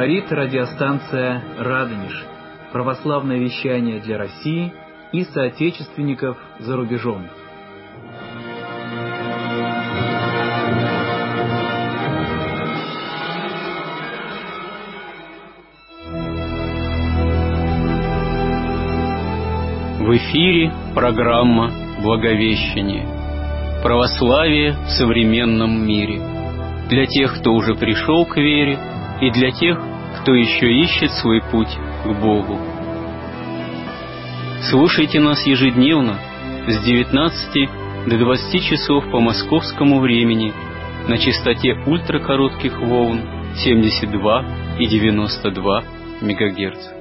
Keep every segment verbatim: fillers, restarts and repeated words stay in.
Говорит радиостанция «Радонеж». Православное вещание для России и соотечественников за рубежом. В эфире программа «Благовещение». Православие в современном мире. Для тех, кто уже пришел к вере, и для тех, кто еще ищет свой путь к Богу. Слушайте нас ежедневно с девятнадцати до двадцати часов по московскому времени на частоте ультракоротких волн семьдесят два и девяносто два мегагерца.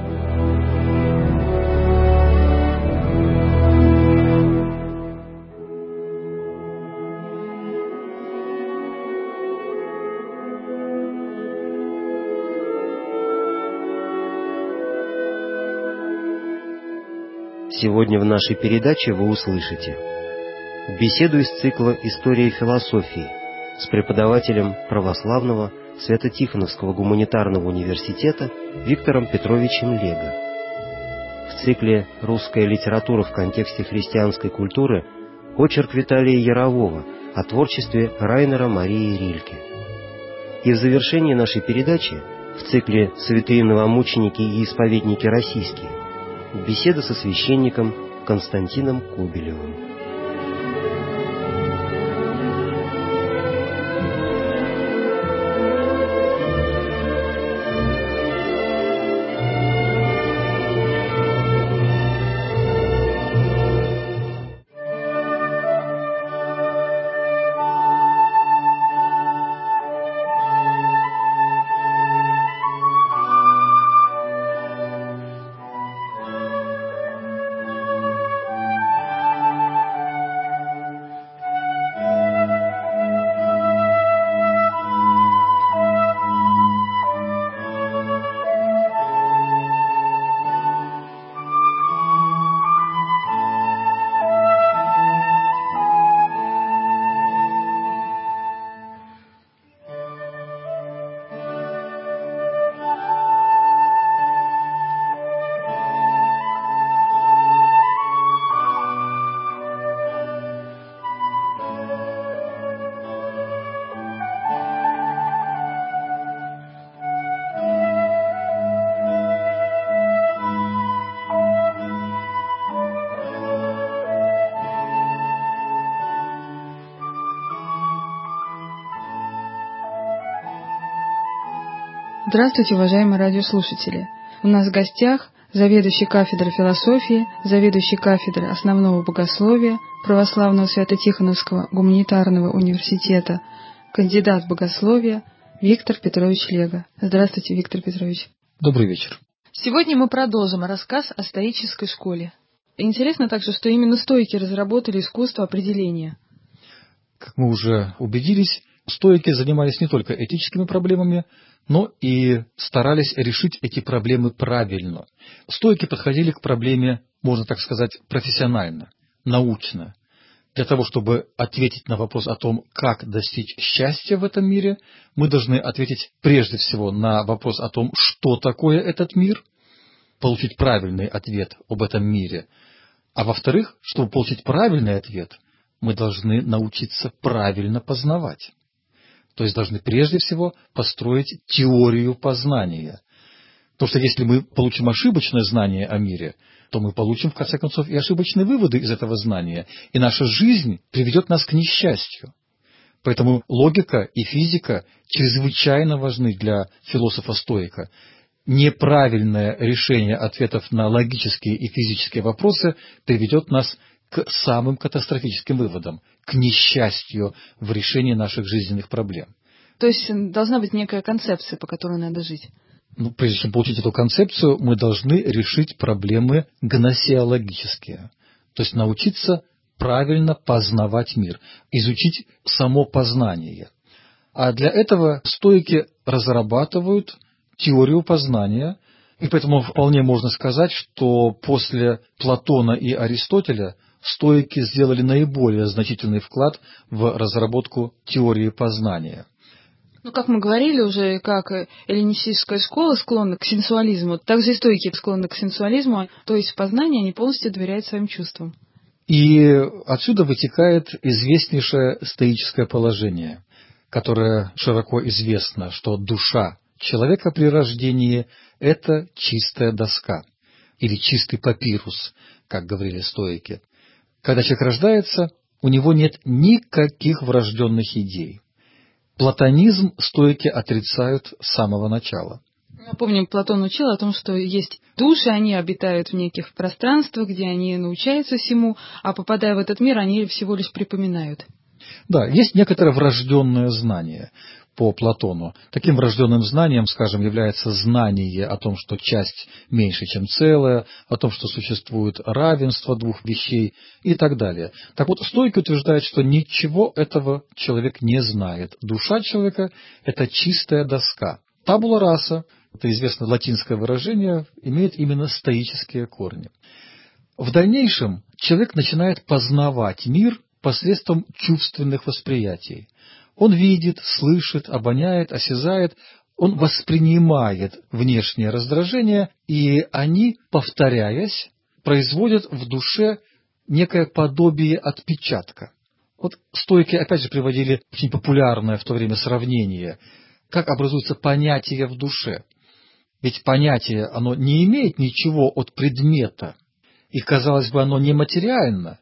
Сегодня в нашей передаче вы услышите беседу из цикла «История философии» с преподавателем православного Свято-Тихоновского гуманитарного университета Виктором Петровичем Лего. В цикле «Русская литература в контексте христианской культуры» очерк Виталия Ярового о творчестве Райнера Марии Рильке. И в завершении нашей передачи в цикле «Святые новомученики и исповедники российские» беседа со священником Константином Кобелевым. Здравствуйте, уважаемые радиослушатели! У нас в гостях заведующий кафедрой философии, заведующий кафедрой основного богословия Православного Свято-Тихоновского гуманитарного университета, кандидат богословия Виктор Петрович Лего. Здравствуйте, Виктор Петрович. Добрый вечер. Сегодня мы продолжим рассказ о стоической школе. Интересно также, что именно стоики разработали искусство определения. Как мы уже убедились, стоики занимались не только этическими проблемами, но и старались решить эти проблемы правильно. Стоики подходили к проблеме, можно так сказать, профессионально, научно. Для того, чтобы ответить на вопрос о том, как достичь счастья в этом мире, мы должны ответить прежде всего на вопрос о том, что такое этот мир, получить правильный ответ об этом мире. А во-вторых, чтобы получить правильный ответ, мы должны научиться правильно познавать. То есть должны прежде всего построить теорию познания. Потому что если мы получим ошибочное знание о мире, то мы получим, в конце концов, и ошибочные выводы из этого знания. И наша жизнь приведет нас к несчастью. Поэтому логика и физика чрезвычайно важны для философа-стоика. Неправильное решение ответов на логические и физические вопросы приведет нас к самым катастрофическим выводам, к несчастью в решении наших жизненных проблем. То есть должна быть некая концепция, по которой надо жить. Ну, прежде чем получить эту концепцию, мы должны решить проблемы гносеологические. То есть научиться правильно познавать мир, изучить само познание. А для этого стоики разрабатывают теорию познания, и поэтому вполне можно сказать, что после Платона и Аристотеля стоики сделали наиболее значительный вклад в разработку теории познания. Ну, как мы говорили уже, как эллинистическая школа склонна к сенсуализму, так же и стойки склонны к сенсуализму, то есть в познании они полностью доверяют своим чувствам. И отсюда вытекает известнейшее стоическое положение, которое широко известно, что душа человека при рождении – это чистая доска, или чистый папирус, как говорили стоики. Когда человек рождается, у него нет никаких врожденных идей. Платонизм стоики отрицают с самого начала. Напомним, Платон учил о том, что есть души, они обитают в неких пространствах, где они научаются всему, а попадая в этот мир, они всего лишь припоминают. Да, есть некоторое врожденное знание по Платону. Таким врожденным знанием, скажем, является знание о том, что часть меньше, чем целое, о том, что существует равенство двух вещей и так далее. Так вот, стойки утверждают, что ничего этого человек не знает. Душа человека – это чистая доска. Табула раса, это известное латинское выражение, имеет именно стоические корни. В дальнейшем человек начинает познавать мир посредством чувственных восприятий. Он видит, слышит, обоняет, осязает, он воспринимает внешние раздражения, и они, повторяясь, производят в душе некое подобие отпечатка. Вот стойки, опять же, приводили очень популярное в то время сравнение, как образуется понятие в душе. Ведь понятие, оно не имеет ничего от предмета, и, казалось бы, оно нематериально,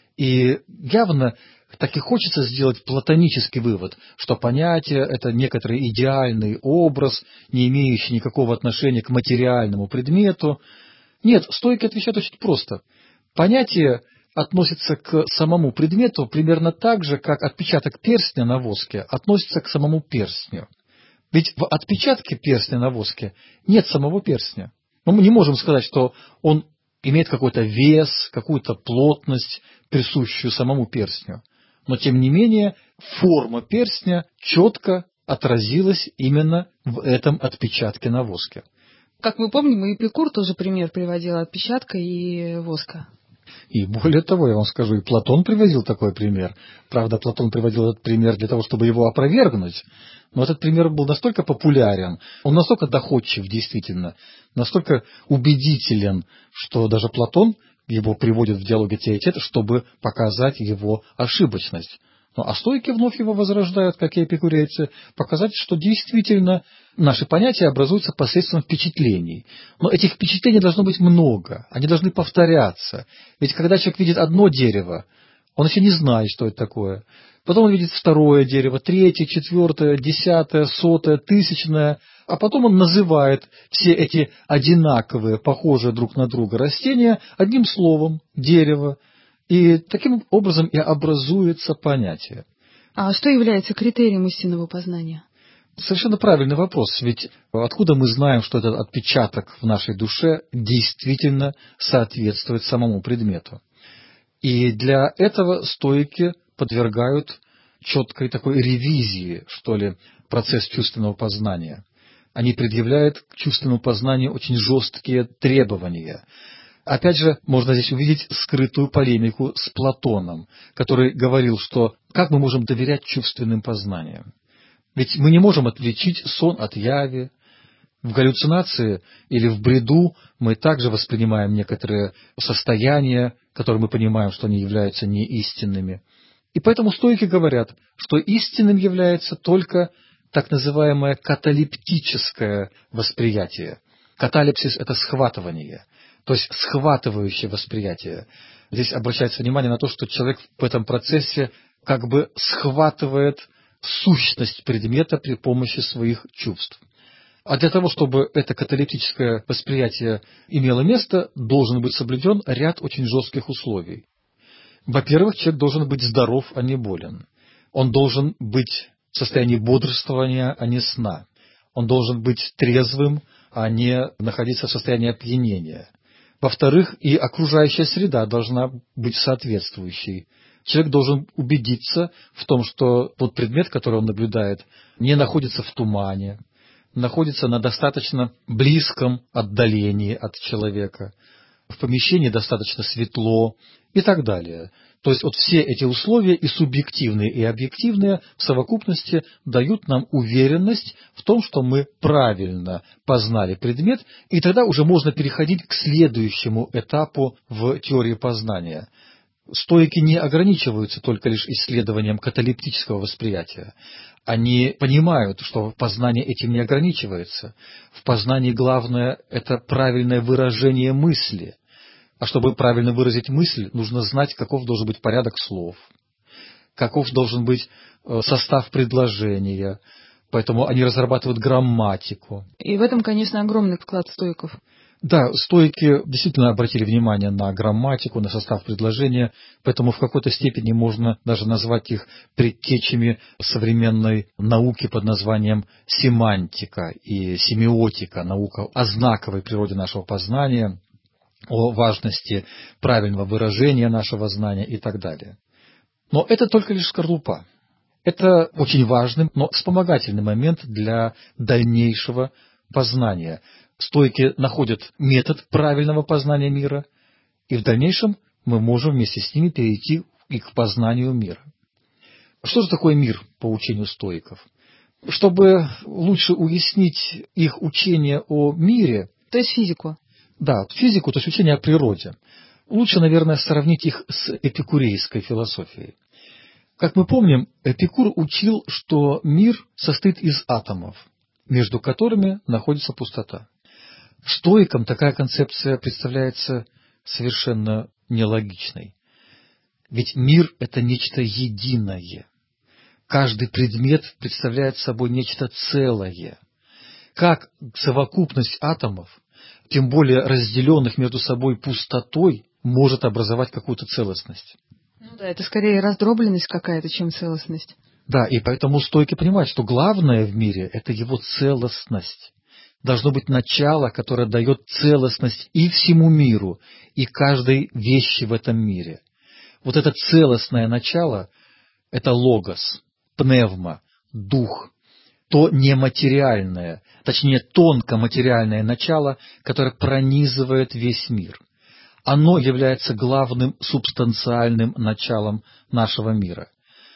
и явно так и хочется сделать платонический вывод, что понятие – это некоторый идеальный образ, не имеющий никакого отношения к материальному предмету. Нет, стойки отвечают очень просто. Понятие относится к самому предмету примерно так же, как отпечаток перстня на воске относится к самому перстню. Ведь в отпечатке перстня на воске нет самого перстня. Но мы не можем сказать, что он имеет какой-то вес, какую-то плотность, присущую самому перстню. Но, тем не менее, форма перстня четко отразилась именно в этом отпечатке на воске. Как мы помним, и Эпикур тоже пример приводил отпечатка и воска. И более того, я вам скажу, и Платон приводил такой пример. Правда, Платон приводил этот пример для того, чтобы его опровергнуть, но этот пример был настолько популярен, он настолько доходчив действительно, настолько убедителен, что даже Платон его приводит в диалоге Теоэтета, чтобы показать его ошибочность. Ну, а стойки вновь его возрождают, как и эпикурейцы, показать, что действительно наши понятия образуются посредством впечатлений. Но этих впечатлений должно быть много, они должны повторяться. Ведь когда человек видит одно дерево, он еще не знает, что это такое. Потом он видит второе дерево, третье, четвертое, десятое, сотое, тысячное, а потом он называет все эти одинаковые, похожие друг на друга растения одним словом – дерево. И таким образом и образуется понятие. А что является критерием истинного познания? Совершенно правильный вопрос, ведь откуда мы знаем, что этот отпечаток в нашей душе действительно соответствует самому предмету? И для этого стоики подвергают четкой такой ревизии, что ли, процесс чувственного познания. Они предъявляют к чувственному познанию очень жесткие требования. Опять же, можно здесь увидеть скрытую полемику с Платоном, который говорил, что как мы можем доверять чувственным познаниям? Ведь мы не можем отличить сон от яви. В галлюцинации или в бреду мы также воспринимаем некоторые состояния, которые мы понимаем, что они являются неистинными. И поэтому стоики говорят, что истинным является только так называемое каталептическое восприятие. Каталепсис – это схватывание. То есть схватывающее восприятие. Здесь обращается внимание на то, что человек в этом процессе как бы схватывает сущность предмета при помощи своих чувств. А для того, чтобы это каталептическое восприятие имело место, должен быть соблюден ряд очень жестких условий. Во-первых, человек должен быть здоров, а не болен. Он должен быть в состоянии бодрствования, а не сна. Он должен быть трезвым, а не находиться в состоянии опьянения. Во-вторых, и окружающая среда должна быть соответствующей. Человек должен убедиться в том, что тот предмет, который он наблюдает, не находится в тумане, находится на достаточно близком отдалении от человека, в помещении достаточно светло и так далее. То есть вот все эти условия, и субъективные, и объективные, в совокупности дают нам уверенность в том, что мы правильно познали предмет, и тогда уже можно переходить к следующему этапу в теории познания. Стоики не ограничиваются только лишь исследованием каталептического восприятия. Они понимают, что познание этим не ограничивается. В познании главное – это правильное выражение мысли. А чтобы правильно выразить мысль, нужно знать, каков должен быть порядок слов, каков должен быть состав предложения. Поэтому они разрабатывают грамматику. И в этом, конечно, огромный вклад стоиков. Да, стоики действительно обратили внимание на грамматику, на состав предложения, поэтому в какой-то степени можно даже назвать их предтечами современной науки под названием семантика и семиотика, наука о знаковой природе нашего познания, о важности правильного выражения нашего знания и так далее. Но это только лишь скорлупа. Это очень важный, но вспомогательный момент для дальнейшего познания. Стоики находят метод правильного познания мира, и в дальнейшем мы можем вместе с ними перейти и к познанию мира. Что же такое мир по учению стоиков? Чтобы лучше уяснить их учение о мире... То есть физику. Да, физику, то есть учение о природе. Лучше, наверное, сравнить их с эпикурейской философией. Как мы помним, Эпикур учил, что мир состоит из атомов, между которыми находится пустота. Стоикам такая концепция представляется совершенно нелогичной. Ведь мир – это нечто единое. Каждый предмет представляет собой нечто целое. Как совокупность атомов, тем более разделенных между собой пустотой, может образовать какую-то целостность? Ну да, это скорее раздробленность какая-то, чем целостность. Да, и поэтому стойки понимают, что главное в мире – это его целостность. Должно быть начало, которое дает целостность и всему миру, и каждой вещи в этом мире. Вот это целостное начало – это логос, пневма, дух, то нематериальное, точнее тонкоматериальное начало, которое пронизывает весь мир. Оно является главным субстанциальным началом нашего мира.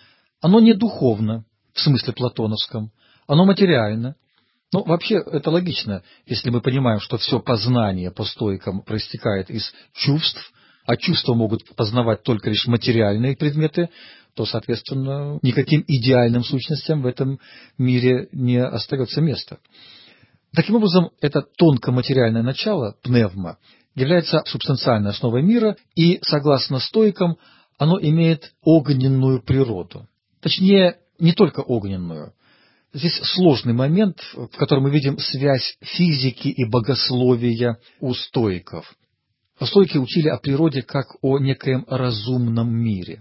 Оно не духовно, в смысле платоновском, оно материально. Ну, вообще, это логично, если мы понимаем, что все познание по стоикам проистекает из чувств, а чувства могут познавать только лишь материальные предметы, то, соответственно, никаким идеальным сущностям в этом мире не остается места. Таким образом, это тонкоматериальное начало, пневма, является субстанциальной основой мира, и, согласно стоикам, оно имеет огненную природу. Точнее, не только огненную. Здесь сложный момент, в котором мы видим связь физики и богословия у стоиков. Стоики учили о природе как о некоем разумном мире.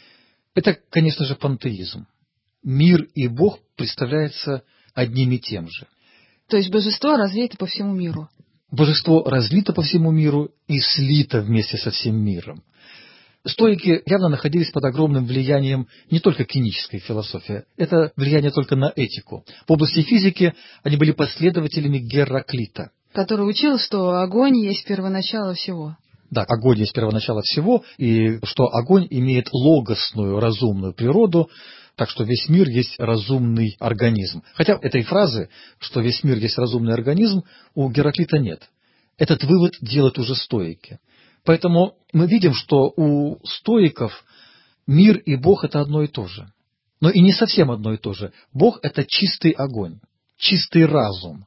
Это, конечно же, пантеизм. Мир и Бог представляются одним и тем же. То есть божество разлито по всему миру. Божество разлито по всему миру и слито вместе со всем миром. Стоики явно находились под огромным влиянием не только кинической философии, это влияние только на этику. В области физики они были последователями Гераклита, который учил, что огонь есть первоначало всего. Да, огонь есть первоначало всего, и что огонь имеет логосную, разумную природу, так что весь мир есть разумный организм. Хотя этой фразы, что весь мир есть разумный организм, у Гераклита нет. Этот вывод делают уже стоики. Поэтому мы видим, что у стоиков мир и Бог – это одно и то же. Но и не совсем одно и то же. Бог – это чистый огонь, чистый разум.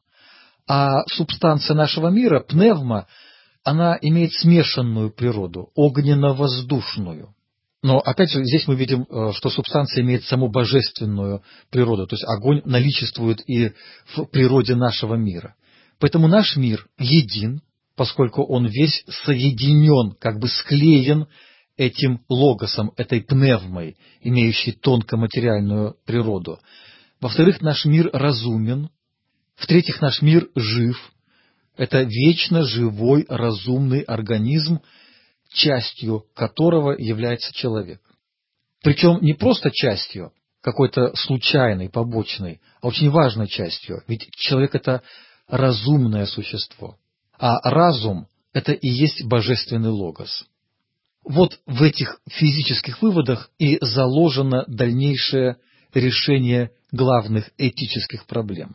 А субстанция нашего мира, пневма, она имеет смешанную природу, огненно-воздушную. Но, опять же, здесь мы видим, что субстанция имеет саму божественную природу, то есть огонь наличествует и в природе нашего мира. Поэтому наш мир един, поскольку он весь соединен, как бы склеен этим логосом, этой пневмой, имеющей тонкоматериальную природу. Во-вторых, наш мир разумен. В-третьих, наш мир жив. Это вечно живой, разумный организм, частью которого является человек. Причем не просто частью, какой-то случайной, побочной, а очень важной частью. Ведь человек – это разумное существо. А разум – это и есть божественный логос. Вот в этих физических выводах и заложено дальнейшее решение главных этических проблем.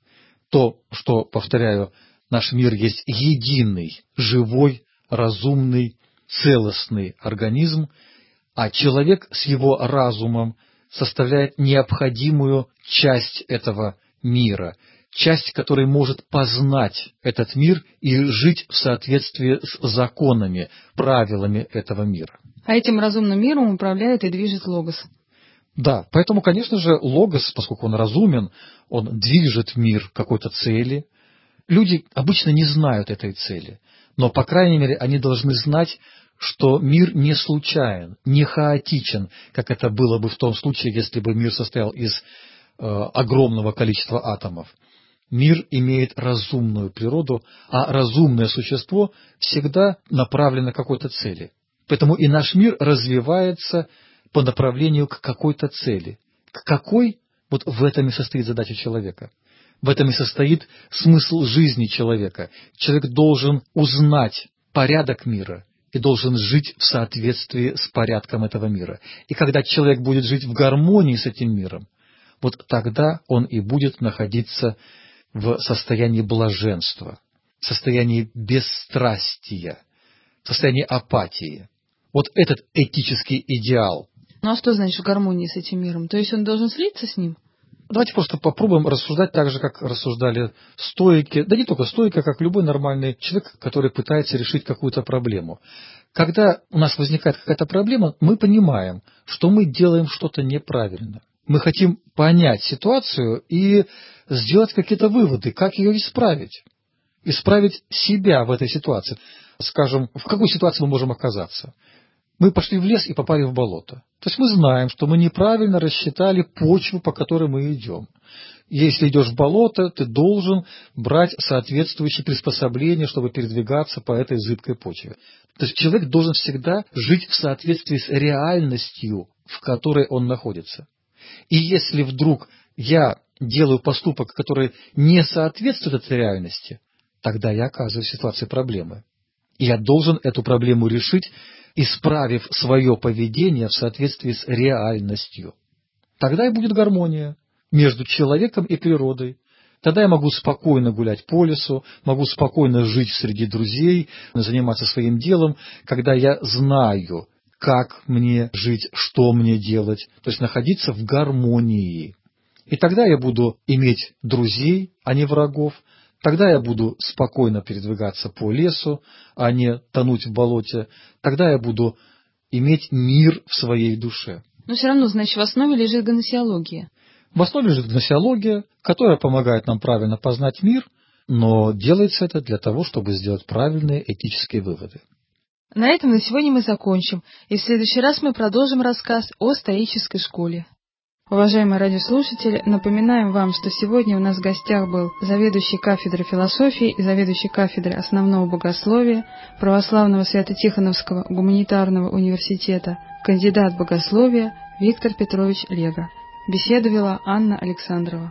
То, что, повторяю, наш мир есть единый, живой, разумный, целостный организм, а человек с его разумом составляет необходимую часть этого мира, часть, которая может познать этот мир и жить в соответствии с законами, правилами этого мира. А этим разумным миром управляет и движет Логос. Да, поэтому, конечно же, Логос, поскольку он разумен, он движет мир к какой-то цели. Люди обычно не знают этой цели, но, по крайней мере, они должны знать, что мир не случайен, не хаотичен, как это было бы в том случае, если бы мир состоял из э, огромного количества атомов. Мир имеет разумную природу, а разумное существо всегда направлено к какой-то цели. Поэтому и наш мир развивается по направлению к какой-то цели. К какой? Вот в этом и состоит задача человека. В этом и состоит смысл жизни человека. Человек должен узнать порядок мира и должен жить в соответствии с порядком этого мира. И когда человек будет жить в гармонии с этим миром, вот тогда он и будет находиться в состоянии блаженства, в состоянии бесстрастия, в состоянии апатии. Вот этот этический идеал. Ну а что значит в гармонии с этим миром? То есть он должен слиться с ним? Давайте просто попробуем рассуждать так же, как рассуждали стоики, да не только стоики, а как любой нормальный человек, который пытается решить какую-то проблему. Когда у нас возникает какая-то проблема, мы понимаем, что мы делаем что-то неправильно. Мы хотим понять ситуацию и сделать какие-то выводы, как ее исправить. Исправить себя в этой ситуации. Скажем, в какой ситуации мы можем оказаться? Мы пошли в лес и попали в болото. То есть мы знаем, что мы неправильно рассчитали почву, по которой мы идем. Если идешь в болото, ты должен брать соответствующие приспособления, чтобы передвигаться по этой зыбкой почве. То есть человек должен всегда жить в соответствии с реальностью, в которой он находится. И если вдруг я делаю поступок, который не соответствует этой реальности, тогда я оказываюсь в ситуации проблемы. И я должен эту проблему решить, исправив свое поведение в соответствии с реальностью. Тогда и будет гармония между человеком и природой. Тогда я могу спокойно гулять по лесу, могу спокойно жить среди друзей, заниматься своим делом, когда я знаю, как мне жить, что мне делать, то есть находиться в гармонии. И тогда я буду иметь друзей, а не врагов. Тогда я буду спокойно передвигаться по лесу, а не тонуть в болоте. Тогда я буду иметь мир в своей душе. Но все равно, значит, в основе лежит гносеология. В основе лежит гносеология, которая помогает нам правильно познать мир, но делается это для того, чтобы сделать правильные этические выводы. На этом на сегодня мы закончим, и в следующий раз мы продолжим рассказ о стоической школе. Уважаемые радиослушатели, напоминаем вам, что сегодня у нас в гостях был заведующий кафедрой философии и заведующий кафедрой основного богословия Православного Свято-Тихоновского гуманитарного университета, кандидат богословия Виктор Петрович Лего. Беседу вела Анна Александрова.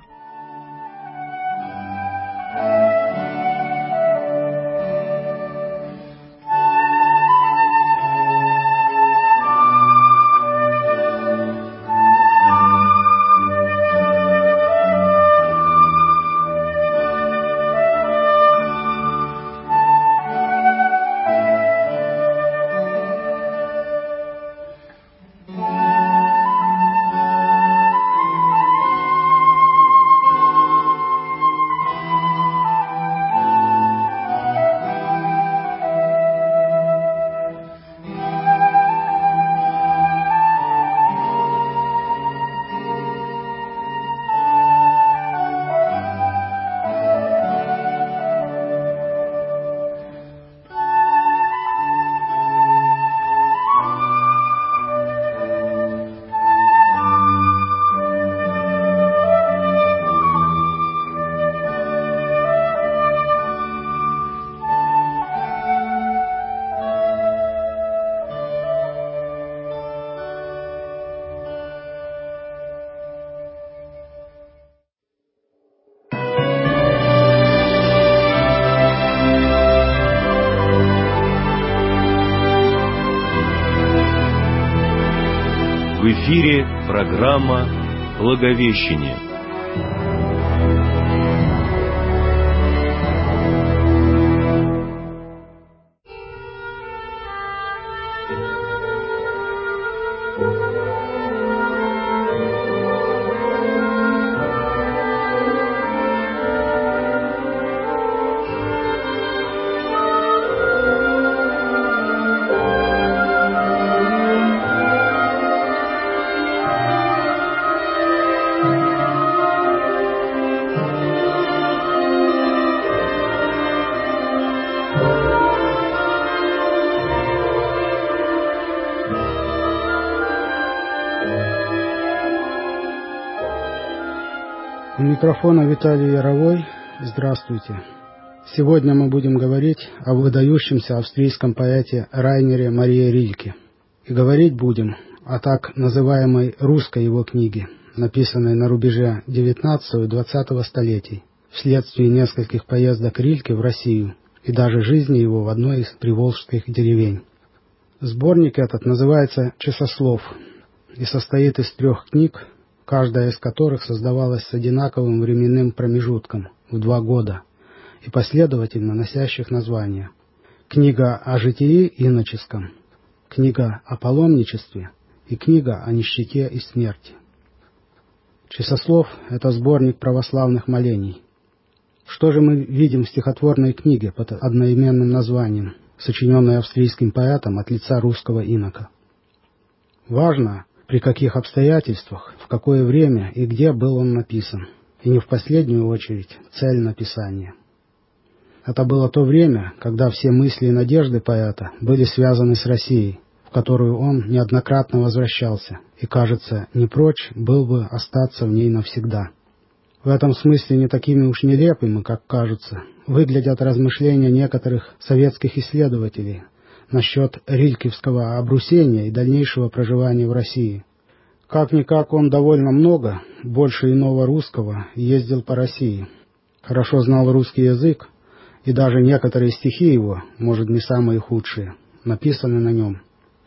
В эфире программа «Благовещение». У микрофона Виталий Яровой. Здравствуйте. Сегодня мы будем говорить о выдающемся австрийском поэте Райнере Марии Рильке. И говорить будем о так называемой русской его книге, написанной на рубеже девятнадцатого и двадцатого столетий, вследствие нескольких поездок Рильке в Россию и даже жизни его в одной из приволжских деревень. Сборник этот называется «Часослов» и состоит из трех книг, каждая из которых создавалась с одинаковым временным промежутком в два года и последовательно носящих названия. Книга о житии иноческом, книга о паломничестве и книга о нищете и смерти. Часослов — это сборник православных молений. Что же мы видим в стихотворной книге под одноименным названием, сочиненной австрийским поэтом от лица русского инока? Важно, при каких обстоятельствах, в какое время и где был он написан, и не в последнюю очередь цель написания. Это было то время, когда все мысли и надежды поэта были связаны с Россией, в которую он неоднократно возвращался, и, кажется, не прочь был бы остаться в ней навсегда. В этом смысле не такими уж нелепыми, как кажутся, выглядят размышления некоторых советских исследователей насчет рилькевского обрусения и дальнейшего проживания в России. Как-никак он довольно много, больше иного русского, ездил по России, хорошо знал русский язык, и даже некоторые стихи его, может, не самые худшие, написаны на нем.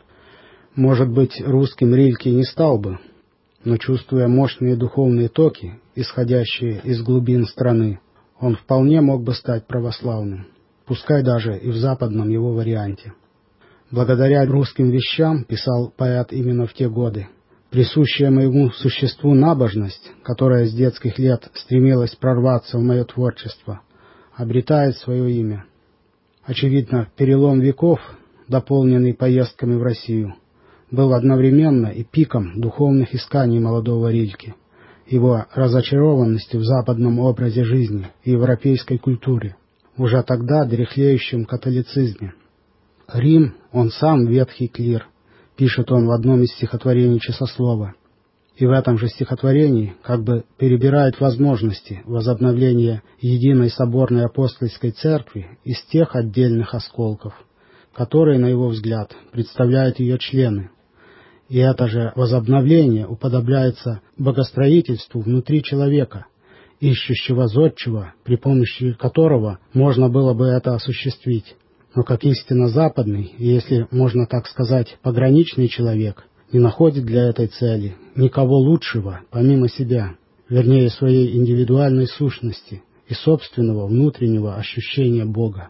Может быть, русским Рильке не стал бы, но, чувствуя мощные духовные токи, исходящие из глубин страны, он вполне мог бы стать православным, пускай даже и в западном его варианте. Благодаря русским вещам, писал поэт именно в те годы, присущая моему существу набожность, которая с детских лет стремилась прорваться в мое творчество, обретает свое имя. Очевидно, перелом веков, дополненный поездками в Россию, был одновременно и пиком духовных исканий молодого Рильке, его разочарованности в западном образе жизни и европейской культуре, уже тогда дряхлеющем католицизме. «Рим, он сам ветхий клир», пишет он в одном из стихотворений Часослова, и в этом же стихотворении как бы перебирает возможности возобновления единой соборной апостольской церкви из тех отдельных осколков, которые, на его взгляд, представляют ее члены. И это же возобновление уподобляется богостроительству внутри человека, ищущего зодчего, при помощи которого можно было бы это осуществить. Но как истинно западный, и, если можно так сказать, пограничный человек, не находит для этой цели никого лучшего, помимо себя, вернее, своей индивидуальной сущности и собственного внутреннего ощущения Бога.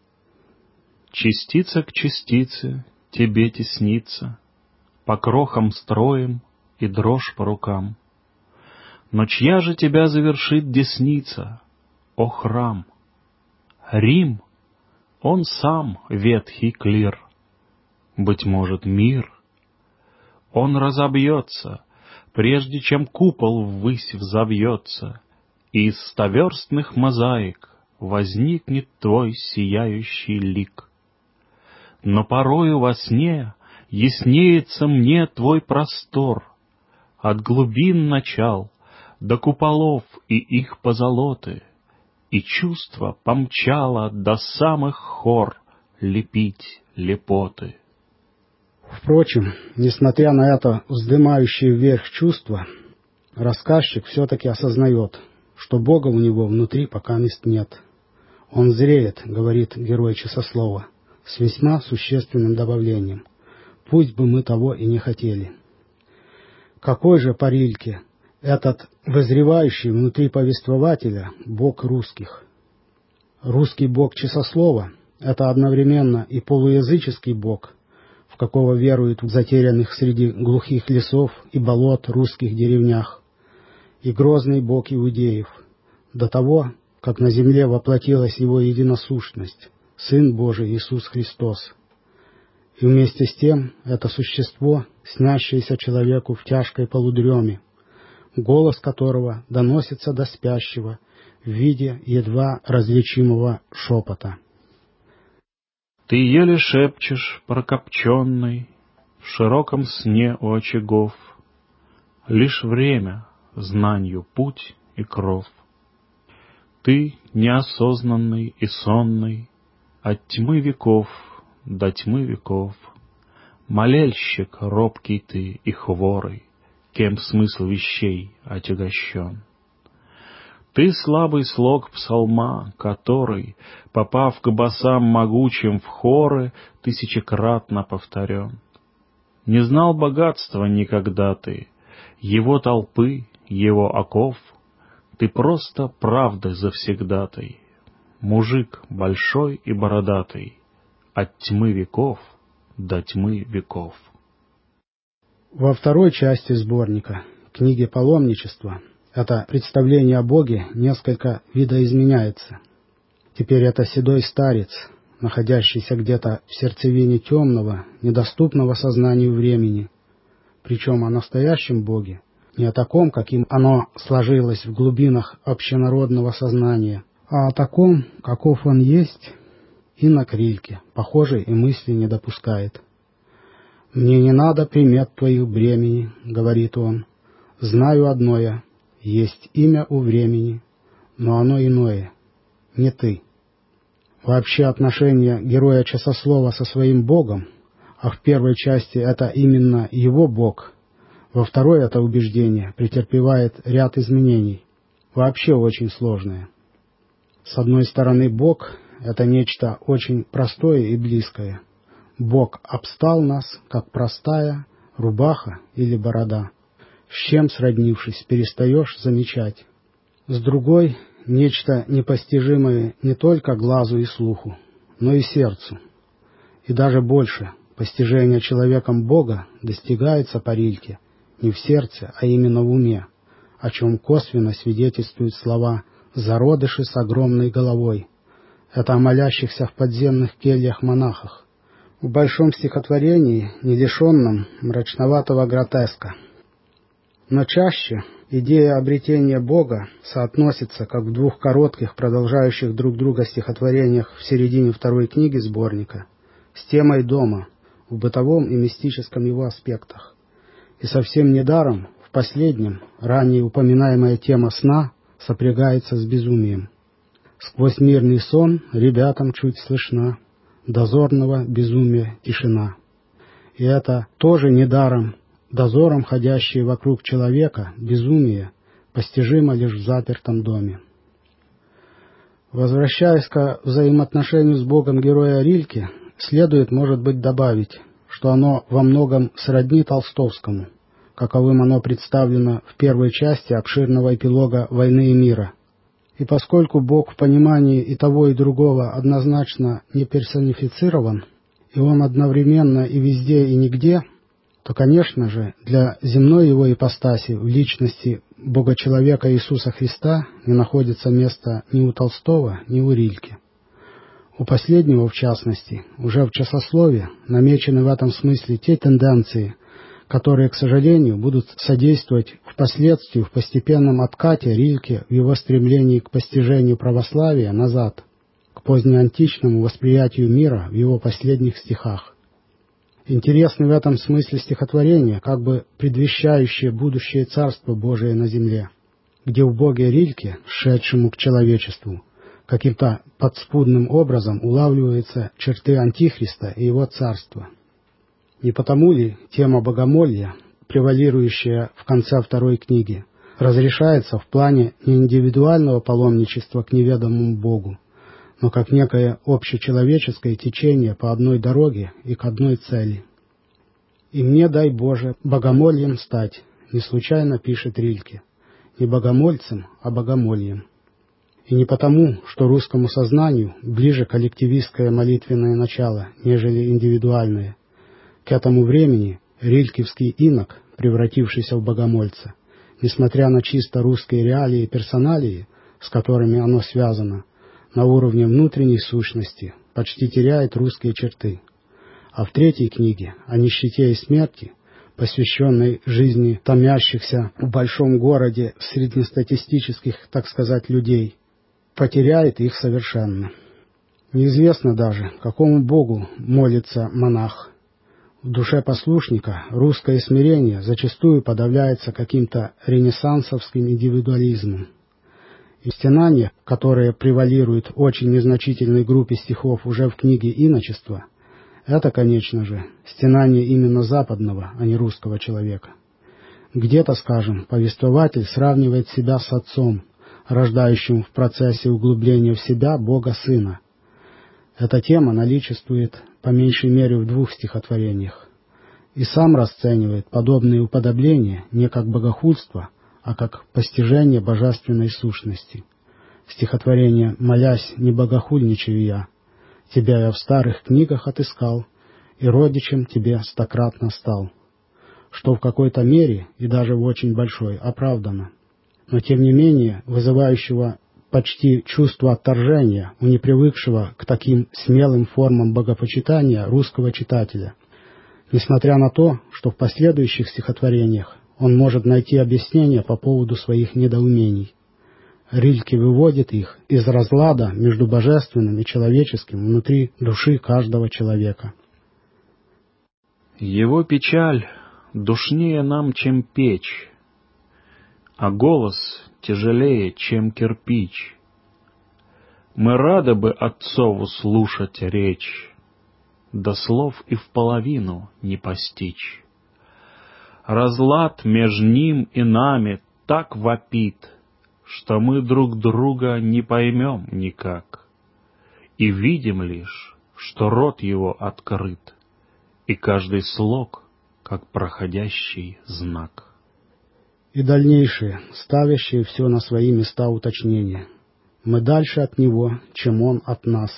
Частица к частице тебе теснится, по крохам строем и дрожь по рукам. Но чья же тебя завершит десница, о храм? Рим, он сам ветхий клир, быть может, мир. Он разобьется, прежде чем купол ввысь взовьется, и из стоверстных мозаик возникнет твой сияющий лик. Но порою во сне яснеется мне твой простор, от глубин начал до куполов и их позолоты, и чувство помчало до самых хор лепить лепоты. Впрочем, несмотря на это вздымающее вверх чувство, рассказчик все-таки осознает, что Бога у него внутри пока мест нет. Он зреет, говорит герой Часослова, с весьма существенным добавлением. Пусть бы мы того и не хотели. Какой же по Рильке этот вызревающий внутри повествователя Бог русских? Русский Бог часослова — это одновременно и полуязыческий Бог, в какого веруют в затерянных среди глухих лесов и болот русских деревнях, и грозный Бог иудеев, до того, как на земле воплотилась его единосущность, Сын Божий Иисус Христос. И вместе с тем это существо, снящееся человеку в тяжкой полудреме, голос которого доносится до спящего в виде едва различимого шепота. Ты еле шепчешь, прокопченный, в широком сне у очагов, лишь время знанью путь и кров. Ты неосознанный и сонный, от тьмы веков до тьмы веков, молельщик робкий ты и хворый, кем смысл вещей отягощен. Ты слабый слог псалма, который, попав к басам могучим в хоры, тысячекратно повторен. Не знал богатства никогда ты, его толпы, его оков, ты просто правды завсегдатай, мужик большой и бородатый, от тьмы веков до тьмы веков. Во второй части сборника, книги паломничества, это представление о Боге несколько видоизменяется. Теперь это седой старец, находящийся где-то в сердцевине темного, недоступного сознанию времени, причем о настоящем Боге, не о таком, каким оно сложилось в глубинах общенародного сознания, а о таком, каков он есть, и на Рильке, похожей и мысли не допускает. «Мне не надо примет твоих бремени, — говорит он, — знаю одно я, есть имя у времени, но оно иное, не ты». Вообще отношение героя часослова со своим Богом, а в первой части это именно его Бог, во второй это убеждение претерпевает ряд изменений, вообще очень сложное. С одной стороны, Бог — это нечто очень простое и близкое. Бог обстал нас, как простая рубаха или борода. С чем, сроднившись, перестаешь замечать. С другой — нечто непостижимое не только глазу и слуху, но и сердцу. И даже больше, постижение человеком Бога достигается по Рильке не в сердце, а именно в уме, о чем косвенно свидетельствуют слова «зародыши с огромной головой». Это о молящихся в подземных кельях монахах. В большом стихотворении, не лишенном мрачноватого гротеска. Но чаще идея обретения Бога соотносится, как в двух коротких, продолжающих друг друга стихотворениях в середине второй книги сборника, с темой дома, в бытовом и мистическом его аспектах. И совсем недаром в последнем ранее упоминаемая тема сна сопрягается с безумием. Сквозь мирный сон ребятам чуть слышна дозорного безумия тишина. И это тоже недаром дозором ходящее вокруг человека безумие постижимо лишь в запертом доме. Возвращаясь к взаимоотношению с Богом героя Рильки, следует, может быть, добавить, что оно во многом сродни толстовскому, каковым оно представлено в первой части обширного эпилога «Войны и мира». И поскольку Бог в понимании и того, и другого однозначно не персонифицирован, и Он одновременно и везде, и нигде, то, конечно же, для земной его ипостаси в личности Бога-человека Иисуса Христа не находится места ни у Толстого, ни у Рильки. У последнего, в частности, уже в часослове намечены в этом смысле те тенденции, которые, к сожалению, будут содействовать впоследствии в постепенном откате Рильки в его стремлении к постижению православия назад, к позднеантичному восприятию мира в его последних стихах. Интересны в этом смысле стихотворения, как бы предвещающие будущее Царство Божие на земле, где в Боге Рильке, шедшему к человечеству, каким-то подспудным образом улавливаются черты Антихриста и его царства. Не потому ли тема богомолья, превалирующая в конце второй книги, разрешается в плане не индивидуального паломничества к неведомому Богу, но как некое общечеловеческое течение по одной дороге и к одной цели? «И мне, дай Боже, богомольем стать, не случайно пишет Рильке, не богомольцем, а богомольем. И не потому, что русскому сознанию ближе коллективистское молитвенное начало, нежели индивидуальное. К этому времени рилькевский инок, превратившийся в богомольца, несмотря на чисто русские реалии и персоналии, с которыми оно связано, на уровне внутренней сущности почти теряет русские черты. А в третьей книге о нищете и смерти, посвященной жизни томящихся в большом городе среднестатистических, так сказать, людей, потеряет их совершенно. Неизвестно даже, какому богу молится монах. В душе послушника русское смирение зачастую подавляется каким-то ренессансовским индивидуализмом. И стенания, которые превалируют в очень незначительной группе стихов уже в книге «Иночество», это, конечно же, стенание именно западного, а не русского человека. Где-то, скажем, повествователь сравнивает себя с отцом, рождающим в процессе углубления в себя Бога Сына. Эта тема наличествует по меньшей мере в двух стихотворениях. И сам расценивает подобные уподобления не как богохульство, а как постижение божественной сущности. Стихотворение «Молясь, не богохульничаю я, тебя я в старых книгах отыскал, и родичем тебе стократно стал», что в какой-то мере, и даже в очень большой, оправдано, но тем не менее вызывающего почти чувство отторжения у непривыкшего к таким смелым формам богопочитания русского читателя, несмотря на то, что в последующих стихотворениях он может найти объяснение по поводу своих недоумений. Рильке выводит их из разлада между божественным и человеческим внутри души каждого человека. Его печаль душнее нам, чем печь, а голос тяжелее, чем кирпич. Мы рады бы отцову слушать речь, да слов и вполовину не постичь. Разлад меж ним и нами так вопит, что мы друг друга не поймем никак, и видим лишь, что рот его открыт, и каждый слог, как проходящий знак. И дальнейшие, ставящие все на свои места уточнения. Мы дальше от него, чем он от нас.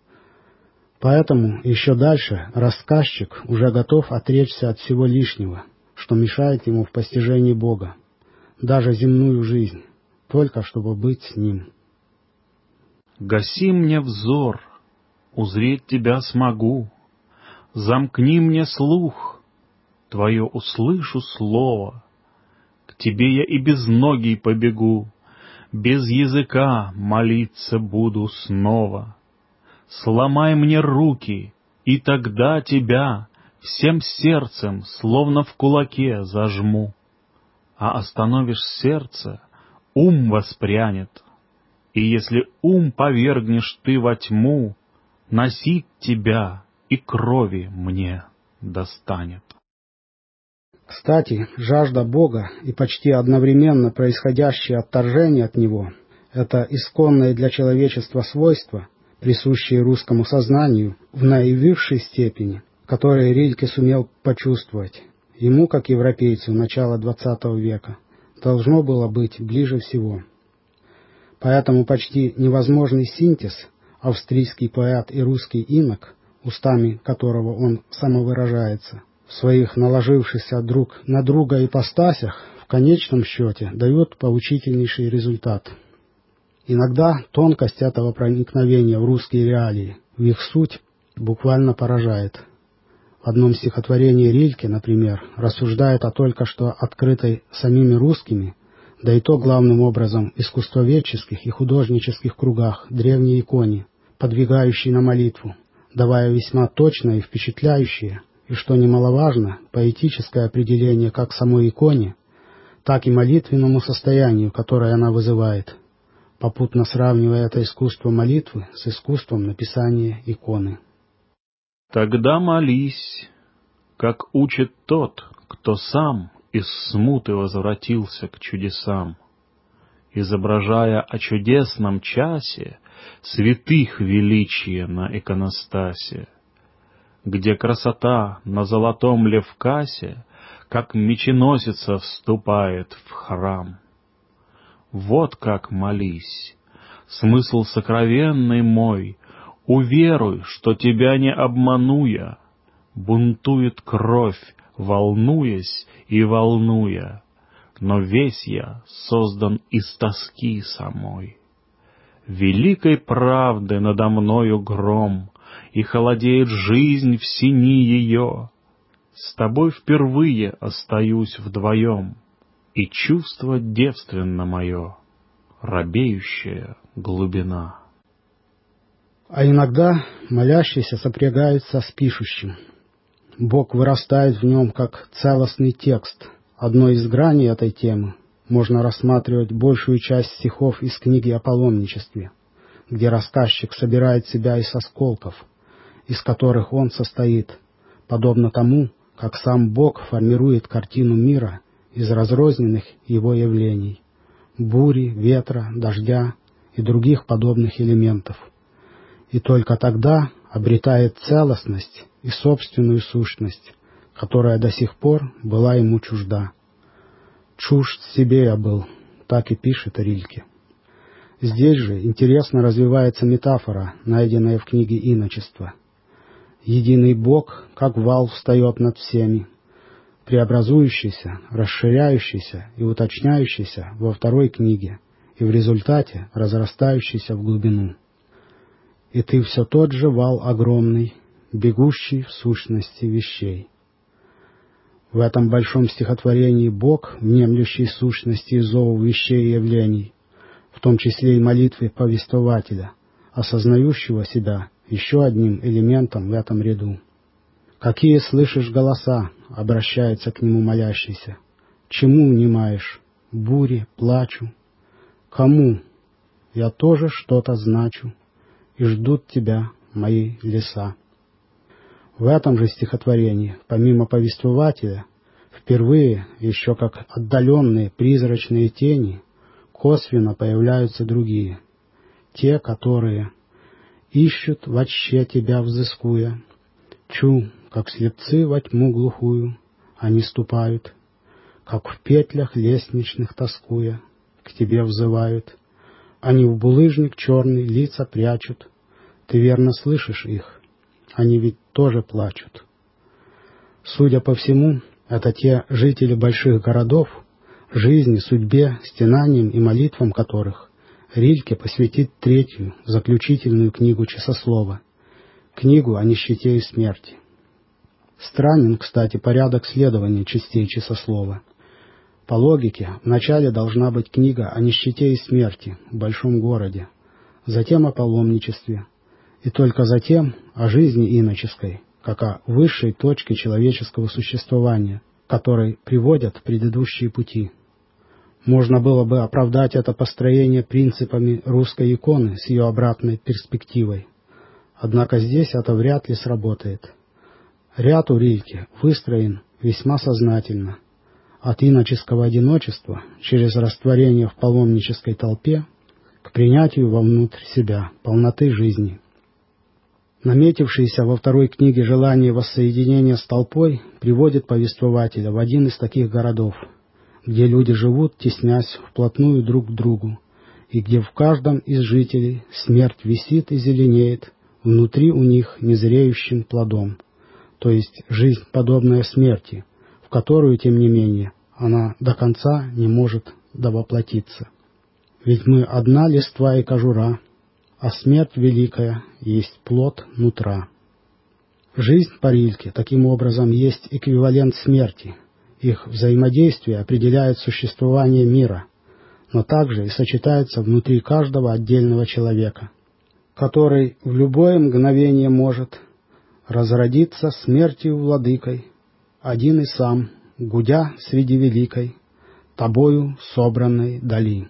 Поэтому еще дальше рассказчик уже готов отречься от всего лишнего, что мешает ему в постижении Бога, даже земную жизнь, только чтобы быть с Ним. «Гаси мне взор, узреть тебя смогу, замкни мне слух, твое услышу слово, к тебе я и без ноги побегу, без языка молиться буду снова. Сломай мне руки, и тогда тебя всем сердцем, словно в кулаке, зажму. А остановишь сердце, ум воспрянет, и если ум повергнешь ты во тьму, носить тебя и крови мне достанет». Кстати, жажда Бога и почти одновременно происходящее отторжение от Него — это исконное для человечества свойство, присущее русскому сознанию в наивысшей степени, которое Рильке сумел почувствовать. Ему, как европейцу начала двадцатого века, должно было быть ближе всего. Поэтому почти невозможный синтез, австрийский поэт и русский инок, устами которого он самовыражается, в своих наложившихся друг на друга ипостасях, в конечном счете дает поучительнейший результат. Иногда тонкость этого проникновения в русские реалии, в их суть, буквально поражает. В одном стихотворении Рильке, например, рассуждает о только что открытой самими русскими, да и то главным образом искусствоведческих и художнических кругах древней иконе, подвигающей на молитву, давая весьма точное и впечатляющее, и, что немаловажно, поэтическое определение как самой иконе, так и молитвенному состоянию, которое она вызывает, попутно сравнивая это искусство молитвы с искусством написания иконы. «Тогда молись, как учит тот, кто сам из смуты возвратился к чудесам, изображая о чудесном часе святых величие на иконостасе, где красота на золотом левкасе как меченосица вступает в храм. Вот как молись, смысл сокровенный мой, уверуй, что тебя не обману я, бунтует кровь, волнуясь и волнуя, но весь я создан из тоски самой. Великой правды надо мною гром, и холодеет жизнь в сини ее. С тобой впервые остаюсь вдвоем, и чувство девственно мое, робеющая глубина. А иногда молящийся сопрягается с пишущим. Бог вырастает в нем как целостный текст. Одной из граней этой темы можно рассматривать большую часть стихов из книги о паломничестве, где рассказчик собирает себя из осколков, из которых он состоит, подобно тому, как сам Бог формирует картину мира из разрозненных его явлений — бури, ветра, дождя и других подобных элементов, и только тогда обретает целостность и собственную сущность, которая до сих пор была ему чужда. «Чужд себе я был», так и пишет Рильке. Здесь же интересно развивается метафора, найденная в книге «Иночество». Единый Бог, как вал, встает над всеми, преобразующийся, расширяющийся и уточняющийся во второй книге, и в результате разрастающийся в глубину. И ты все тот же вал огромный, бегущий в сущности вещей. В этом большом стихотворении Бог, внемлющий сущности и зову вещей и явлений, в том числе и молитвы повествователя, осознающего себя еще одним элементом в этом ряду. «Какие слышишь голоса?» — обращается к нему молящийся. «Чему внимаешь? Буре, плачу. Кому? Я тоже что-то значу, и ждут тебя мои леса». В этом же стихотворении, помимо повествователя, впервые, еще как отдаленные призрачные тени, косвенно появляются другие, те, которые ищут вообще тебя взыскуя. Чу, как слепцы во тьму глухую, они ступают, как в петлях лестничных тоскуя, к тебе взывают. Они в булыжник черный лица прячут, ты верно слышишь их, они ведь тоже плачут. Судя по всему, это те жители больших городов, жизни, судьбе, стенаниям и молитвам которых Рильке посвятит третью, заключительную книгу Часослова, книгу о нищете и смерти. Странен, кстати, порядок следования частей Часослова. По логике, вначале должна быть книга о нищете и смерти в большом городе, затем о паломничестве, и только затем о жизни иноческой, как о высшей точке человеческого существования, к которой приводят предыдущие пути. Можно было бы оправдать это построение принципами русской иконы с ее обратной перспективой. Однако здесь это вряд ли сработает. Ряд у Рильке выстроен весьма сознательно. От иноческого одиночества через растворение в паломнической толпе к принятию вовнутрь себя полноты жизни. Наметившееся во второй книге желание воссоединения с толпой приводит повествователя в один из таких городов, где люди живут, теснясь вплотную друг к другу, и где в каждом из жителей смерть висит и зеленеет внутри у них незреющим плодом, то есть жизнь, подобная смерти, в которую, тем не менее, она до конца не может довоплотиться. Ведь мы одна листва и кожура, а смерть великая есть плод нутра. Жизнь по Рильке, таким образом, есть эквивалент смерти. Их взаимодействие определяет существование мира, но также и сочетается внутри каждого отдельного человека, который в любое мгновение может разродиться смертью владыкой, один и сам, гудя среди великой, тобою собранной дали.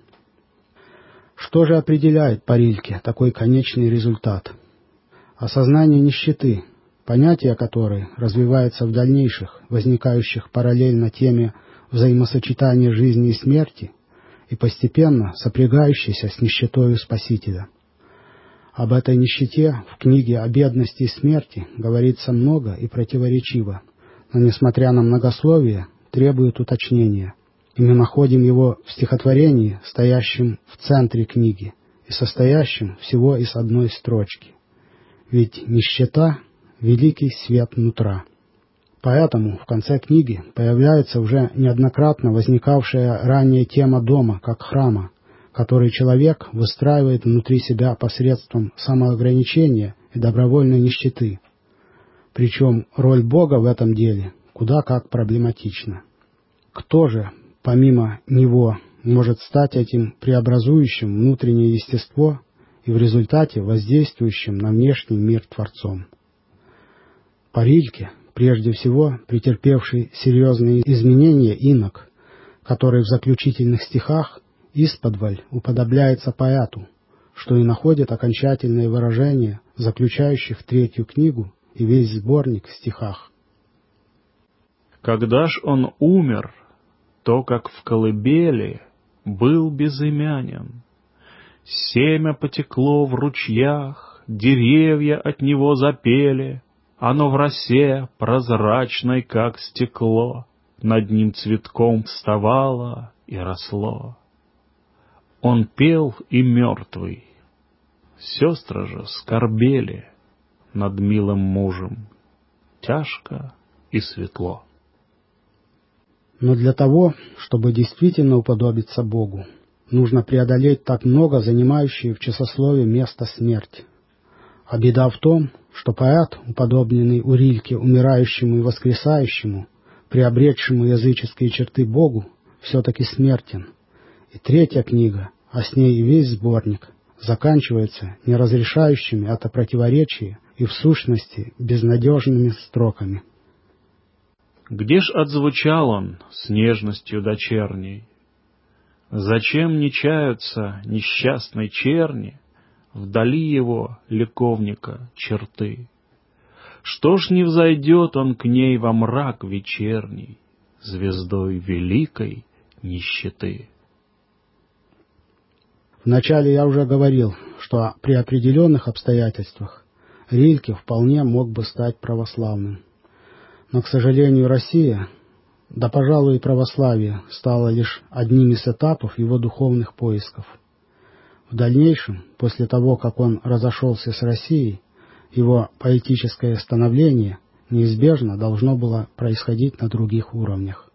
Что же определяет по Рильке такой конечный результат? Осознание нищеты, понятие которой развивается в дальнейших, возникающих параллельно теме взаимосочетания жизни и смерти и постепенно сопрягающейся с нищетою Спасителя. Об этой нищете в книге о бедности и смерти говорится много и противоречиво, но, несмотря на многословие, требует уточнения, и мы находим его в стихотворении, стоящем в центре книги и состоящем всего из одной строчки. Ведь нищета — великий свет нутра. Поэтому в конце книги появляется уже неоднократно возникавшая ранее тема дома как храма, который человек выстраивает внутри себя посредством самоограничения и добровольной нищеты. Причем роль Бога в этом деле куда как проблематична. Кто же, помимо Него, может стать этим преобразующим внутреннее естество и в результате воздействующим на внешний мир Творцом? По Рильке, прежде всего, претерпевший серьезные изменения инок, который в заключительных стихах исподволь уподобляется поэту, что и находит окончательное выражение в заключающих третью книгу и весь сборник в стихах. Когда ж он умер, то, как в колыбели, был безымянен. Семя потекло в ручьях, деревья от него запели, оно в росе прозрачной, как стекло, над ним цветком вставало и росло. Он пел и мертвый, сестры же скорбели над милым мужем, тяжко и светло. Но для того, чтобы действительно уподобиться Богу, нужно преодолеть так много занимающие в часослове место смерти. А беда в том, что поэт, уподобленный у Рильке умирающему и воскресающему, приобретшему языческие черты Богу, все-таки смертен. И третья книга, а с ней и весь сборник, заканчивается неразрешающими это противоречие и в сущности безнадежными строками. Где ж отзвучал он с нежностью дочерней? Зачем не чаются несчастной черни вдали его ликовника черты? Что ж не взойдет он к ней во мрак вечерний звездой великой нищеты? Вначале я уже говорил, что при определенных обстоятельствах Рильке вполне мог бы стать православным. Но, к сожалению, Россия, да, пожалуй, и православие, стало лишь одним из этапов его духовных поисков. В дальнейшем, после того, как он разошелся с Россией, его поэтическое становление неизбежно должно было происходить на других уровнях.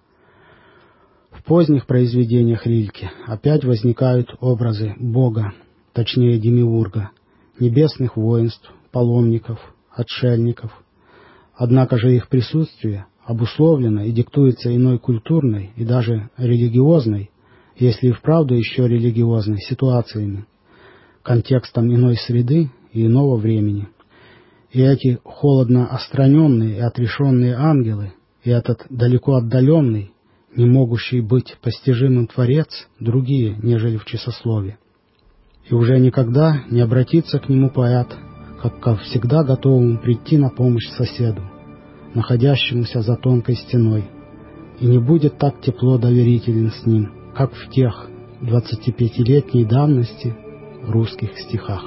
В поздних произведениях Рильке опять возникают образы Бога, точнее демиурга, небесных воинств, паломников, отшельников. Однако же их присутствие обусловлено и диктуется иной культурной и даже религиозной, если и вправду еще религиозной, ситуациями, контекстом иной среды и иного времени. И эти холодно остраненные и отрешенные ангелы, и этот далеко отдаленный, не могущий быть постижимым Творец, другие, нежели в часослове. И уже никогда не обратится к нему поэт, как ко всегда готовому прийти на помощь соседу, находящемуся за тонкой стеной, и не будет так тепло доверителен с ним, как в тех двадцатипятилетней давности русских стихах.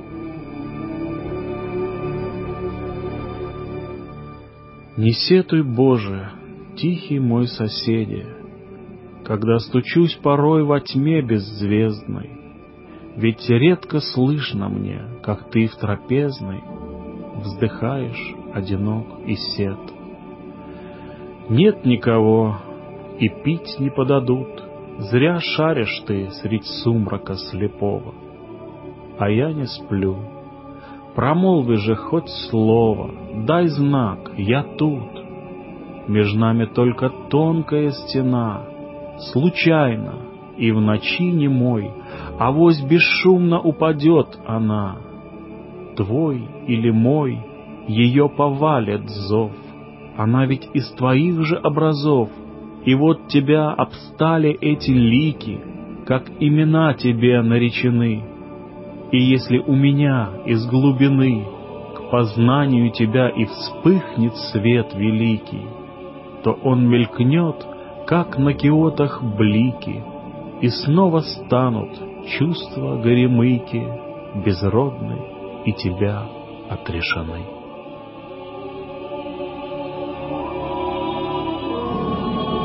Не сетуй, Боже, тихий мой соседи, когда стучусь порой во тьме беззвездной, ведь редко слышно мне, как ты в трапезной вздыхаешь одинок и сед. Нет никого, и пить не подадут, зря шаришь ты средь сумрака слепого. А я не сплю, промолви же хоть слово, дай знак, я тут. Меж нами только тонкая стена, случайно, и в ночи немой, авось бесшумно упадет она. Твой или мой, ее повалит зов, она ведь из твоих же образов, и вот тебя обстали эти лики, как имена тебе наречены. И если у меня из глубины к познанию тебя и вспыхнет свет великий, то он мелькнет, как на киотах блики, и снова станут чувства горемыки безродны и тебя отрешены.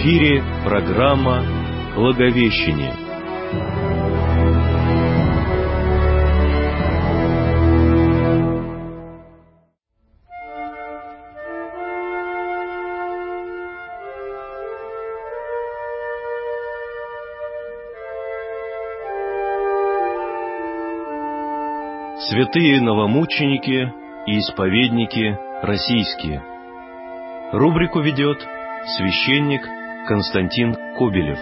эфире программа «Благовещение». Святые новомученики и исповедники российские. Рубрику ведет священник Константин Кобелев.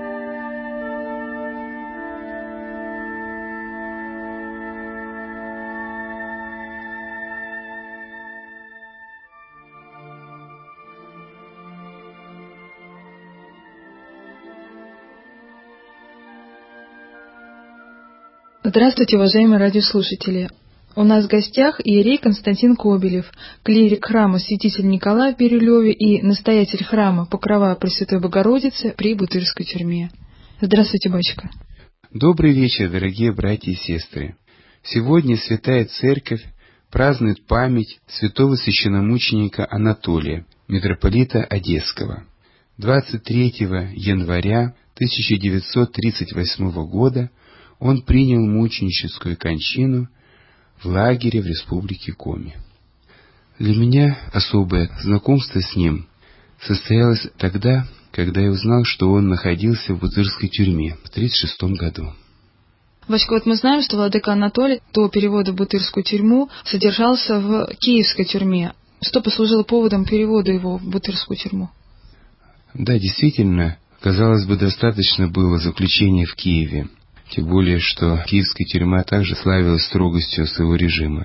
Здравствуйте, уважаемые радиослушатели! У нас в гостях иерей Константин Кобелев, клирик храма Святителя Николая в Бирюлеве и настоятель храма Покрова Пресвятой Богородицы при Бутырской тюрьме. Здравствуйте, батюшка! Добрый вечер, дорогие братья и сестры! Сегодня Святая Церковь празднует память святого священномученика Анатолия, митрополита Одесского. двадцать третьего января тысяча девятьсот тридцать восьмого года он принял мученическую кончину в лагере в республике Коми. Для меня особое знакомство с ним состоялось тогда, когда я узнал, что он находился в Бутырской тюрьме в тридцать шестом году. Батюшка, вот мы знаем, что владыка Анатолий до перевода в Бутырскую тюрьму содержался в Киевской тюрьме. Что послужило поводом перевода его в Бутырскую тюрьму? Да, действительно, казалось бы, достаточно было заключения в Киеве. Тем более, что киевская тюрьма также славилась строгостью своего режима.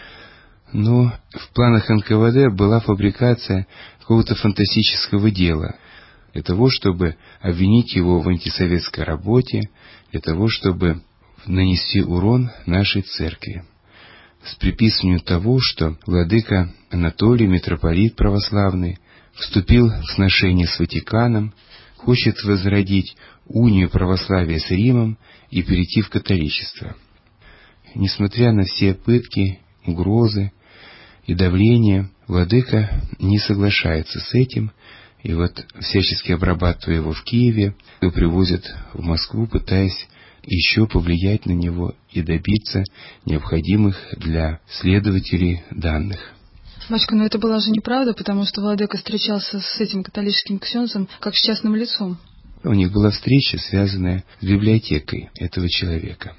Но в планах эн ка вэ дэ была фабрикация какого-то фантастического дела, для того, чтобы обвинить его в антисоветской работе, для того, чтобы нанести урон нашей церкви, с приписыванием того, что владыка Анатолий, митрополит православный, вступил в сношение с Ватиканом, хочет возродить унию православия с Римом и перейти в католичество. Несмотря на все пытки, угрозы и давление, владыка не соглашается с этим, и вот всячески обрабатывая его в Киеве, его привозят в Москву, пытаясь еще повлиять на него и добиться необходимых для следователей данных. Батюшка, но это была же неправда, потому что владыка встречался с этим католическим ксензом как с частным лицом. У них была встреча, связанная с библиотекой этого человека.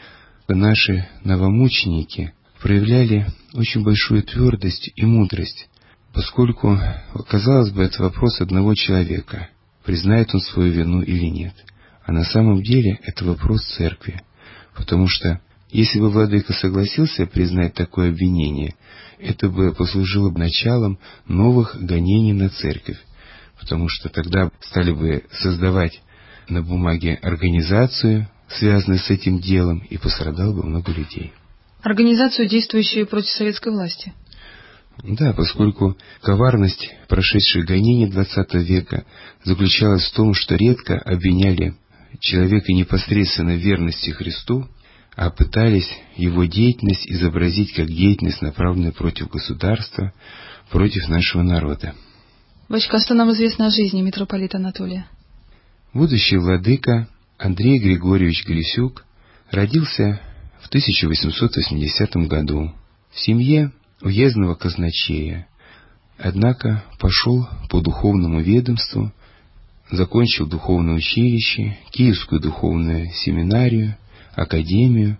Наши новомученики проявляли очень большую твердость и мудрость, поскольку, казалось бы, это вопрос одного человека, признает он свою вину или нет. А на самом деле это вопрос церкви, потому что если бы владыка согласился признать такое обвинение, это бы послужило бы началом новых гонений на церковь, потому что тогда стали бы создавать на бумаге организацию, связанную с этим делом, и пострадало бы много людей. Организацию, действующую против советской власти. Да, поскольку коварность прошедших гонений двадцатого века заключалась в том, что редко обвиняли человека непосредственно в верности Христу, а пытались его деятельность изобразить как деятельность, направленную против государства, против нашего народа. Батюшка, а что нам известно о жизни митрополита Анатолия? Будущий владыка Андрей Григорьевич Глисюк родился в тысяча восемьсот восьмидесятом году в семье уездного казначея, однако пошел по духовному ведомству, закончил духовное училище, Киевскую духовную семинарию, академию.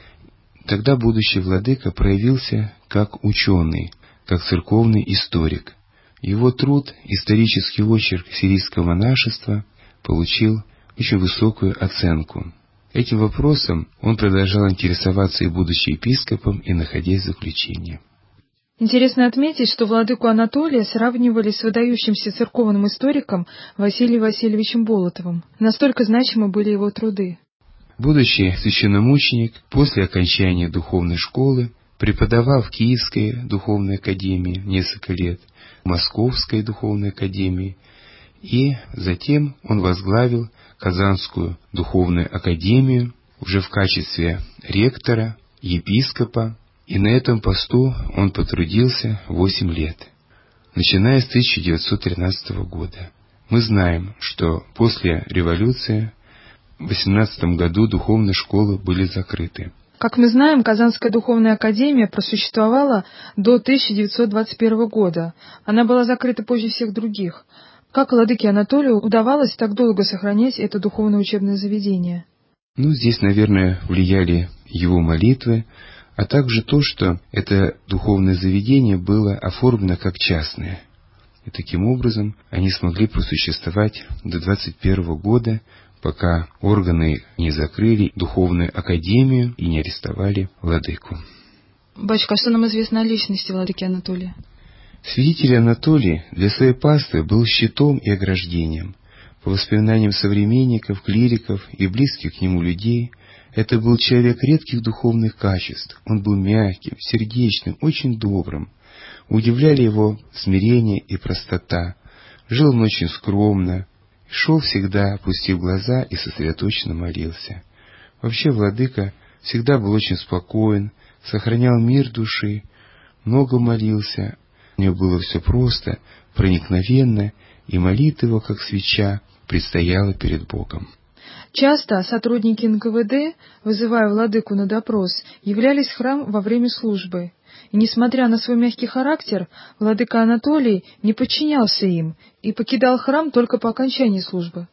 Тогда будущий владыка проявился как ученый, как церковный историк. Его труд «Исторический очерк сирийского монашества» получил очень высокую оценку. Этим вопросом он продолжал интересоваться и будучи епископом, и находясь в заключении. Интересно отметить, что владыку Анатолия сравнивали с выдающимся церковным историком Василием Васильевичем Болотовым. Настолько значимы были его труды. Будущий священномученик после окончания духовной школы преподавал в Киевской духовной академии несколько лет, в Московской духовной академии, и затем он возглавил Казанскую духовную академию уже в качестве ректора, епископа, и на этом посту он потрудился восемь лет, начиная с тысяча девятьсот тринадцатого года. Мы знаем, что после революции в восемнадцатом году духовные школы были закрыты. Как мы знаем, Казанская духовная академия просуществовала до тысяча девятьсот двадцать первого года. Она была закрыта позже всех других. Как владыке Анатолию удавалось так долго сохранять это духовное учебное заведение? Ну, здесь, наверное, влияли его молитвы, а также то, что это духовное заведение было оформлено как частное. И таким образом они смогли просуществовать до двадцать первого года, пока органы не закрыли духовную академию и не арестовали владыку. Батюшка, а что нам известно о личности владыки Анатолия? Святитель Анатолий для своей паствы был щитом и ограждением. По воспоминаниям современников, клириков и близких к нему людей, это был человек редких духовных качеств. Он был мягким, сердечным, очень добрым. Удивляли его смирение и простота. Жил он очень скромно, шел всегда, опустив глаза, и сосредоточенно молился. Вообще владыка всегда был очень спокоен, сохранял мир души, много молился. У него было все просто, проникновенно, и молитва его, как свеча, предстояла перед Богом. Часто сотрудники эн ка вэ дэ, вызывая владыку на допрос, являлись в храм во время службы. И, несмотря на свой мягкий характер, владыка Анатолий не подчинялся им и покидал храм только по окончании службы.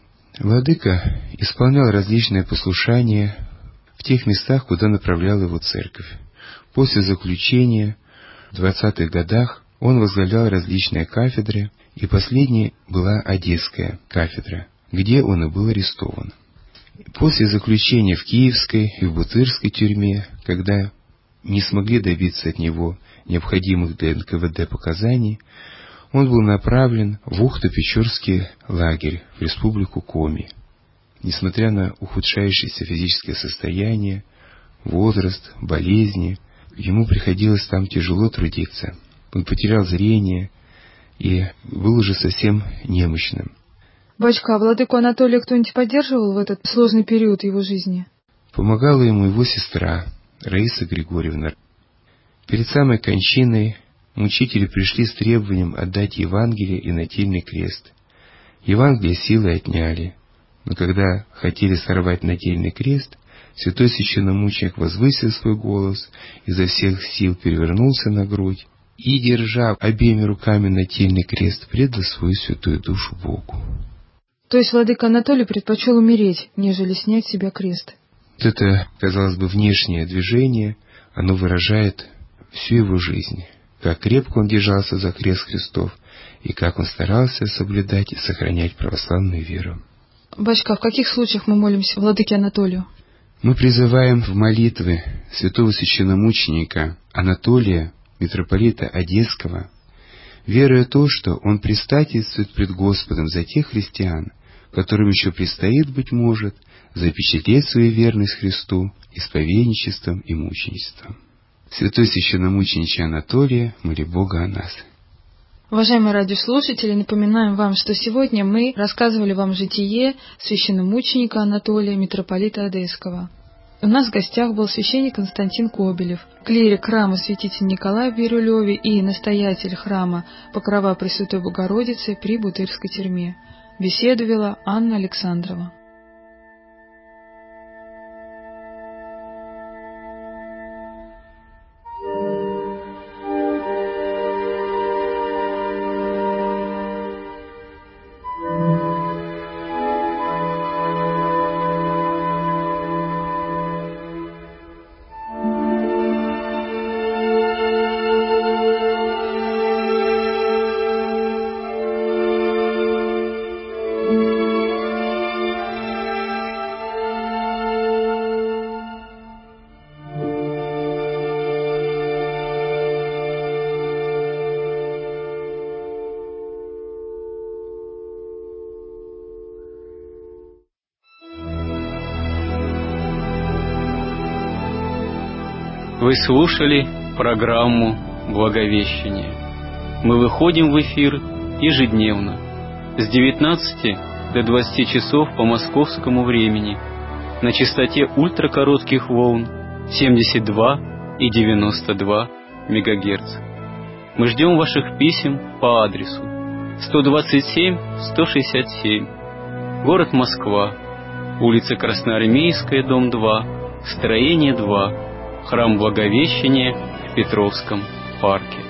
Владыка исполнял различные послушания в тех местах, куда направляла его церковь. После заключения в двадцатых годах он возглавлял различные кафедры, и последней была Одесская кафедра, где он и был арестован. После заключения в Киевской и в Бутырской тюрьме, когда не смогли добиться от него необходимых для эн ка вэ дэ показаний, он был направлен в Ухто-Печорский лагерь в республику Коми. Несмотря на ухудшающееся физическое состояние, возраст, болезни, ему приходилось там тяжело трудиться. Он потерял зрение и был уже совсем немощным. Батюшка, а владыку Анатолия кто-нибудь поддерживал в этот сложный период его жизни? Помогала ему его сестра Раиса Григорьевна. Перед самой кончиной мучители пришли с требованием отдать Евангелие и нательный крест. Евангелие силой отняли, но когда хотели сорвать нательный крест, святой священномученик возвысил свой голос, изо всех сил перевернулся на грудь и, держа обеими руками нательный крест, предал свою святую душу Богу. То есть владыка Анатолий предпочел умереть, нежели снять с себя крест? Вот это, казалось бы, внешнее движение, оно выражает всю его жизнь. Как крепко он держался за крест Христов, и как он старался соблюдать и сохранять православную веру. Батюшка, в каких случаях мы молимся владыке Анатолию? Мы призываем в молитвы святого священномученика Анатолия, митрополита Одесского, веруя в то, что он предстательствует пред Господом за тех христиан, которым еще предстоит, быть может, запечатлеть свою верность Христу исповедничеством и мученичеством. Святой священномучениче Анатолия, моли Бога о нас. Уважаемые радиослушатели, напоминаем вам, что сегодня мы рассказывали вам житие священномученика Анатолия, митрополита Одесского. У нас в гостях был священник Константин Кобелев, клирик храма святителя Николая в Бирюлеве и настоятель храма Покрова Пресвятой Богородицы при Бутырской тюрьме. Беседу вела Анна Александрова. Вы слушали программу «Благовещение». Мы выходим в эфир ежедневно с девятнадцати до двадцати часов по московскому времени на частоте ультракоротких волн семьдесят два и девяносто два мегагерца. Мы ждем ваших писем по адресу сто двадцать семь сто шестьдесят семь. Город Москва. Улица Красноармейская, дом два, строение два. Храм Благовещения в Петровском парке.